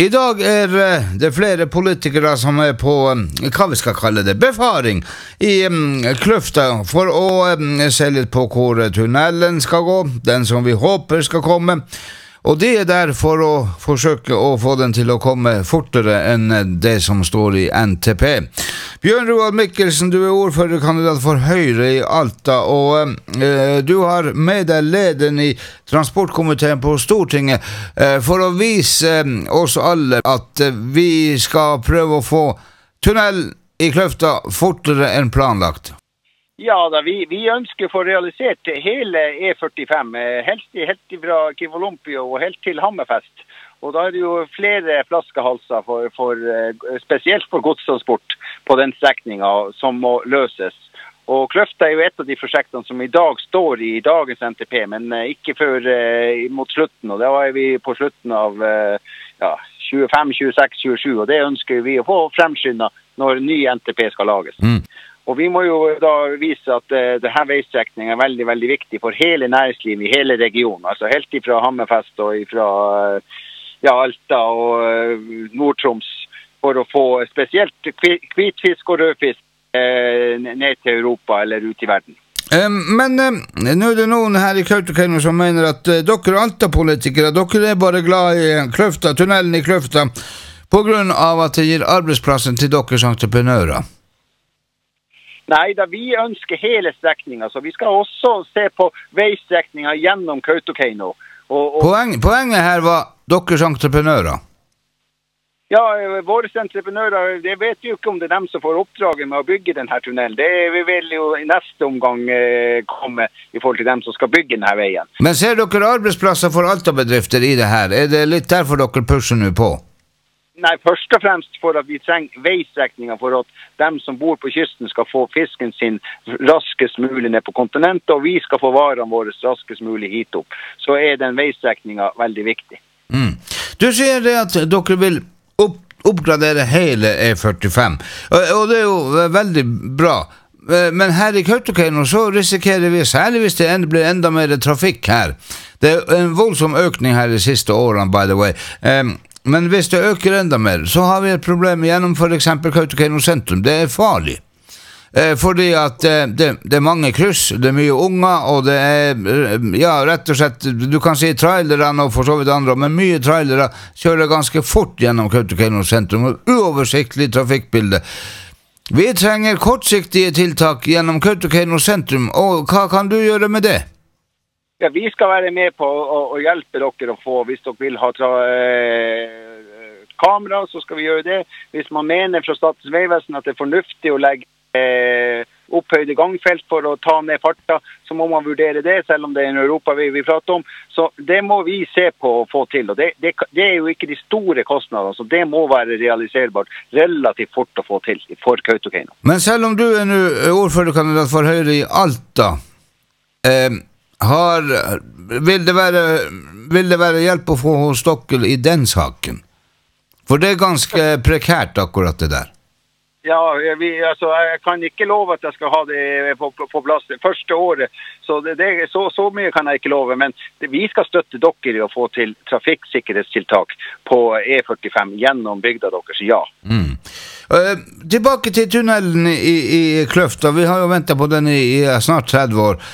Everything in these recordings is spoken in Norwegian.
I dag det flere politikere som på, hva vi skal kalle det, befaring i Kløfta for å se litt på hvor tunnelen skal gå, den som vi håper skal komme. Og de der for å forsøke å få den til å komme fortere enn det som står i NTP. Bjørn Roald Mikkelsen, du ordførerkandidat for Høyre i Alta, og du har med deg lederen i transportkomiteen på Stortinget for å vise oss alle at vi skal prøve å få tunnel i Kløfta fortere enn planlagt. Ja, vi ønsker å få realisert hele E45, helt fra Kivolompio og helt til Hammerfest. Og da det jo flere flaskehalser, spesielt for godstransport på den strekningen som må løses. Og Kløfta jo et av de prosjektene som i dag står i dagens NTP, men ikke før mot slutten. Og da var vi på slutten av 25, 26, 27, og det ønsker vi å få fremskyndet når ny NTP skal lages. Og vi må jo da vise at denne veistrekningen er veldig, veldig viktig for hele næringslivet i hele regionen. Altså helt ifra Hammerfest og ifra Alta og Nord-Troms for å få spesielt hvitfisk og rødfisk ned til Europa eller ut i verden. Men nå det noen her i Kautokeino som mener at dere Alta-politikere, dere bare glad i Kløfta, tunnelen i Kløfta, på grunn av at det gir arbeidsplassen til deres entreprenører. Nei, da vi ønsker hele strekningen, så vi skal også se på veistrekningen gjennom Kautokeino. Poenget her var deres entreprenører? Ja, våre entreprenører, det vet jo ikke om det er dem som får oppdraget med å bygge denne tunnelen. Det vil jo i neste omgang komme i forhold til dem som skal bygge denne veien. Men ser dere arbeidsplasser for Alta-bedrifter i det her? Er det litt derfor dere pusher nå på? Nei, først og fremst for at vi trenger veistrekninger for at dem som bor på kysten skal få fisken sin raskest mulig ned på kontinentet, og vi skal få varene våre raskest mulig hit opp. Så den veistrekningen veldig viktig. Du sier det at dere vil oppgradere hele E45, og det er jo veldig bra. Men her i Kautokeino så risikerer vi, særlig hvis det blir enda mer trafikk her. Det er en voldsom økning her de siste årene, by the way. Men hvis det øker enda mer, så har vi et problem gjennom for eksempel Kautokeino sentrum. Det er farlig. Fordi at det er mange kryss, det er mye unger, og det er, rett og slett, du kan si trailerne og for så vidt andre, men mye trailere kjører ganske fort gjennom Kautokeino sentrum, og uoversiktlig trafikkbilde. Vi trenger kortsiktige tiltak gjennom Kautokeino sentrum, og hva kan du gjøre med det? Ja, vi skal være med på å hjelpe dere å få, hvis dere vil ha kamera, så skal vi gjøre det. Hvis man mener fra Statens vegvesen at det er fornuftig å legge opphøyde gangfelt for å ta ned farta, så må man vurdere det, selv om det er en Europa vi prater om. Så det må vi se på å få til, og det er jo ikke de store kostnadene, så det må være realiserbart relativt fort å få til for Kautokeino. Men selv om du nå ordførerkandidat for Høyre i Alta, vil det være hjelp å få hos dere i den saken? For det er ganske prekært akkurat det der. Ja, jeg kan ikke love at jeg skal ha det på plass det første året, så så mye kan jeg ikke love, men vi skal støtte dere i å få til trafikksikkerhetstiltak på E45 gjennom bygda deres, ja. Tilbake til tunnelen i Kløfta, vi har jo ventet på den i snart 30 år,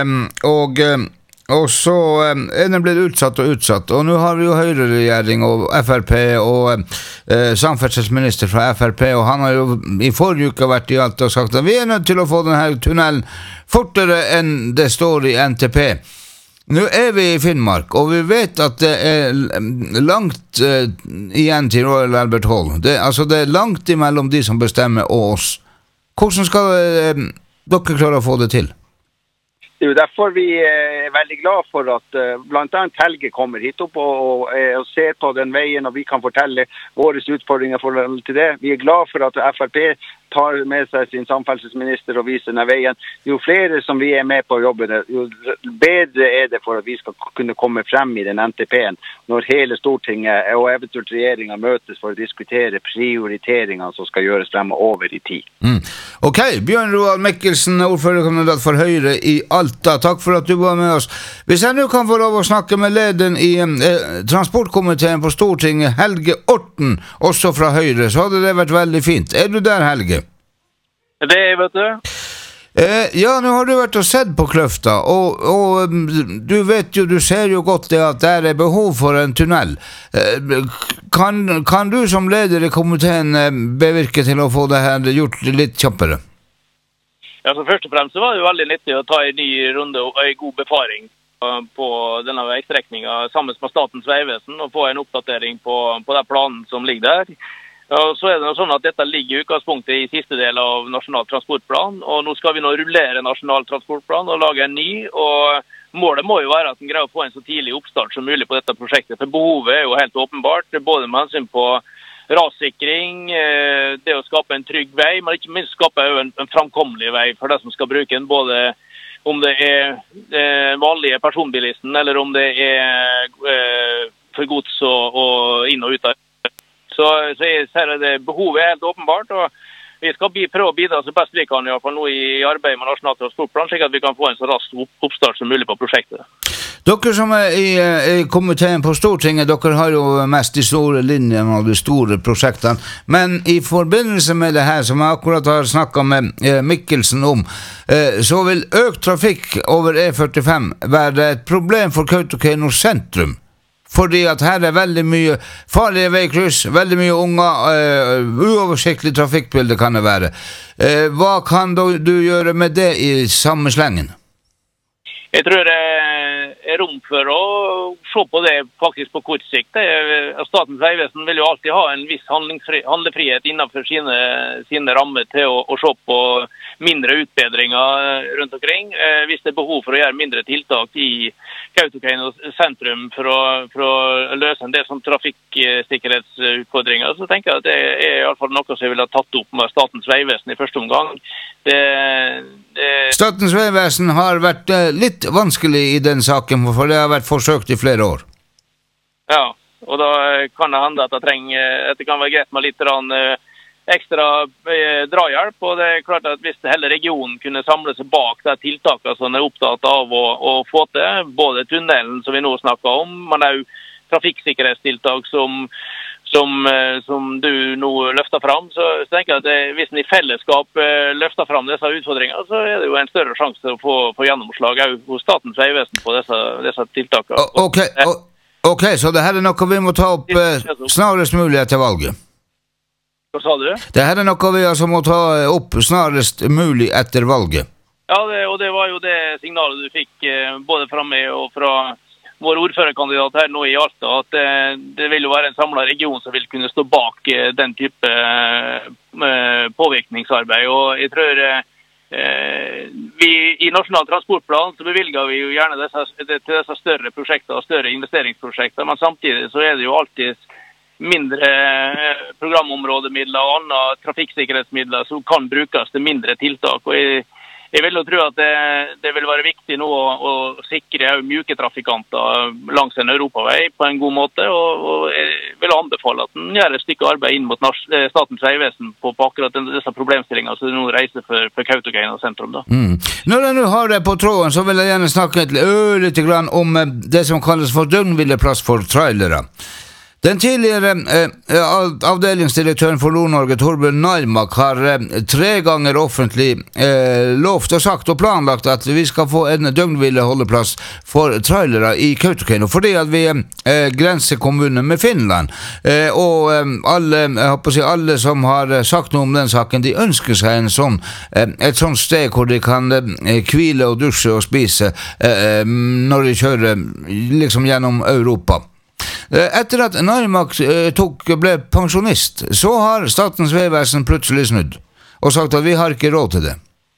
og så den blitt utsatt, og nå har vi jo Høyre-regjering og FRP og samferdselsminister fra FRP, og han har jo i forrige uke vært i Alta og sagt at vi er nødt til å få denne tunnelen fortere enn det står i NTP. Nå er vi i Finnmark, og vi vet at det er langt igjen til Royal Albert Hall. Det er langt imellom de som bestemmer og oss. Hvordan skal dere klare å få det til? Det er jo derfor vi er veldig glad for at blant annet Helge kommer hit opp og ser på den veien, og vi kan fortelle våre utfordringer for til det. Vi er glad for at FRP tar med seg sin samferdselsminister og viser denne veien. Jo flere som vi med på jobben, jo bedre det for at vi skal kunne komme frem i den NTP-en når hele Stortinget og eventuelt regjeringen møtes for å diskutere prioriteringene som skal gjøres fremover i tid. Ok, Bjørn Roald Mikkelsen, ordførerkandidat for Høyre i Alta. Takk for at du var med oss. Hvis jeg nå kan få lov å snakke med lederen i transportkomiteen på Stortinget, Helge Orten, også fra Høyre, så hadde det vært veldig fint. Er du der, Helge? Det vet du. Ja, nå har du vært og sett på Kløfta, og du vet jo, du ser jo godt det at det behov for en tunnel. Kan du som leder i komiteen bevirke til å få det her gjort litt kjappere? Ja, så først og fremst så var det jo veldig nyttig å ta en ny runde og en god befaring på denne veistrekningen sammen med Statens Vegvesen og få en oppdatering på den planen som ligger der. Og så det sånn at dette ligger i utgangspunktet i siste del av Nasjonal transportplan, og nå skal vi nå rullere Nasjonal transportplan og lage en ny, og målet må jo være at den greier å få en så tidlig oppstart som mulig på dette prosjektet, for behovet jo helt åpenbart, både med hensyn på rassikring, det å skape en trygg vei, men ikke minst skape en framkommelig vei for det som skal bruke den, både om det vanlige personbilisten, eller om det for gods og inn og ut av. Så jeg ser at behovet helt åpenbart, og vi skal prøve å bidra så best vi kan i hvert fall nå i arbeidet med Nasjonal transportplan, slik at vi kan få en så rask oppstart som mulig på prosjektet. Dere som i komiteen på Stortinget, dere har jo mest de store linjene og de store prosjektene, men i forbindelse med det her, som jeg akkurat har snakket med Mikkelsen om, så vil økt trafikk over E45 være et problem for Kautokeino sentrum. Fordi at her veldig mye farlige veikryss, veldig mye unger, uoversiktlig trafikkbilde kan det være. Hva kan du gjøre med det i samme slengen? Jeg tror det rom for å se på det faktisk på kort sikt. Statens Vegvesen vil jo alltid ha en viss handlefrihet innenfor sine rammer til å se på mindre utbedringer rundt omkring. Hvis det behov for å gjøre mindre tiltak i Kautokeino sentrum for å løse en del som trafikksikkerhetsutfordringer, så tenker jeg at det i alle fall noe som jeg vil ha tatt opp med Statens Vegvesen i første omgang. Statens Vegvesen har vært litt vanskelig i den saken, for det har vært forsøkt i flere år. Ja, og da kan det hende at det kan være greit med litt ekstra drahjelp, og det klart at hvis hele regionen kunne samle seg bak de tiltakene som er opptatt av å få til, både tunnelen som vi nå snakker om, men også trafikksikkerhetstiltak som du nå løfter fram, så tenker jeg at hvis vi i fellesskap løfter fram disse utfordringene, så det jo en større sjanse til å få gjennomslag hos Statens Vegvesen på disse tiltakene. Ok, så det her noe vi må ta opp snarest mulig etter valget? Hva sa du? Det her noe vi altså må ta opp snarest mulig etter valget? Ja, og det var jo det signalet du fikk både fra meg og fra vår ordførerkandidat her nå i Alta, at det vil jo være en samlet region som vil kunne stå bak den type påvirkningsarbeid. Og jeg tror vi i Nasjonal transportplan så bevilger vi jo gjerne til disse større prosjekter og større investeringsprosjekter, men samtidig så det jo alltid mindre programområdemidler og andre trafikksikkerhetsmidler som kan brukes til mindre tiltak. Og jeg vil jo tro at det vil være viktig nå å sikre mjuke trafikanter langs en europavei på en god måte, og jeg vil anbefale at den gjør et stykke arbeid inn mot Statens Vegvesen på akkurat disse problemstillingene som nå reiser for Kautokeino sentrum. Da. Når jeg nå har det på tråden, så vil jeg gjerne snakke litt om det som kalles for døgnhvileplass for trailere. Den tidligere avdelingsdirektøren for Nord-Norge, Torbjørn Naimak, har 3 ganger offentlig lovt og sagt og planlagt at vi skal få en døgnhvileholdeplass for trailere i Kautokeino, fordi at vi grenser kommunen med Finland. Og alle som har sagt noe om den saken, de ønsker seg et sånt sted hvor de kan hvile og dusje og spise når de kjører liksom gjennom Europa. Etter at Naimak ble pensjonist, så har Statens Vegvesen plutselig snudd og sagt at vi har ikke råd til det.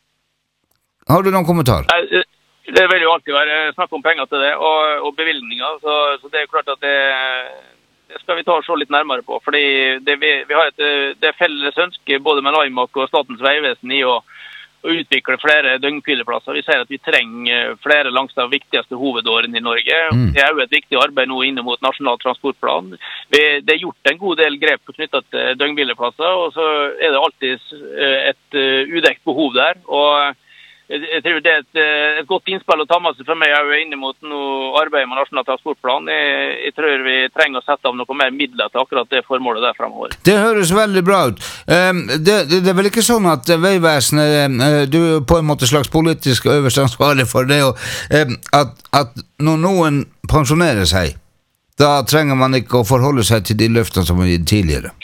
Har du noen kommentar? Det vil jo alltid være snakk om penger til det, og bevilgninger, så det klart at skal vi ta og se litt nærmere på. Fordi vi har det felles ønske både med Aimak og Statens vegvesen i å utvikle flere døgnhvileplasser. Vi ser at vi trenger flere langs de viktigste hovedårene i Norge. Det jo et viktig arbeid nå inne mot Nasjonal transportplan. Det gjort en god del grep knyttet til døgnhvileplasser, og så det alltid et udekt behov der. Og jeg tror det et godt innspill å ta med seg for meg inne mot noe arbeid med Nasjonal transportplan. Jeg tror vi trenger å sette av noe mer midler til akkurat det formålet der fremover. Det høres veldig bra ut. Det vel ikke sånn at Vegvesenet, du på en måte slags politisk øverste ansvarlig for det, og at når noen pensjonerer seg, da trenger man ikke å forholde seg til de løftene som var gitt tidligere.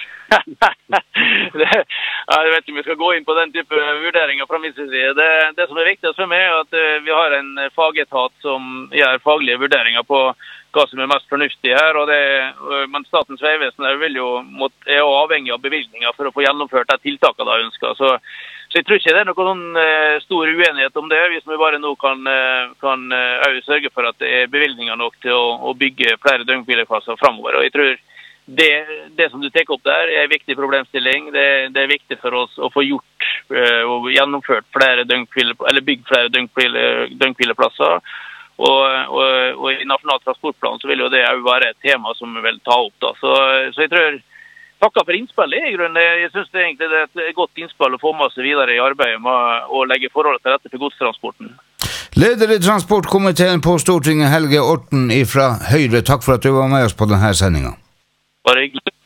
Jeg vet ikke om vi skal gå inn på den type vurderinger fra min side. Det som viktigst for meg at vi har en fagetat som gjør faglige vurderinger på hva som mest fornuftig her, men Statens vegvesen er jo avhengig av bevilgninger for å få gjennomført de tiltakene de ønsker. Så jeg tror ikke det noen stor uenighet om det, hvis vi bare nå kan sørge for at det bevilgninger nok til å bygge flere døgnhvileplasser fremover. Og jeg tror det som du tar opp der en viktig problemstilling. Det viktig for oss å få gjort og gjennomført bygd flere døgnhvileplasser. Og i Nasjonal transportplan så vil jo det jo være et tema som vi vil ta opp da. Så jeg tror, takk for innspillet i grunnen. Jeg synes det egentlig er et godt innspill å få med seg videre i arbeidet med å legge forholdet til rette for godstransporten. Leder i transportkomiteen på Stortinget, Helge Orten fra Høyre, takk for at du var med oss på denne sendingen. Bare hyggelig.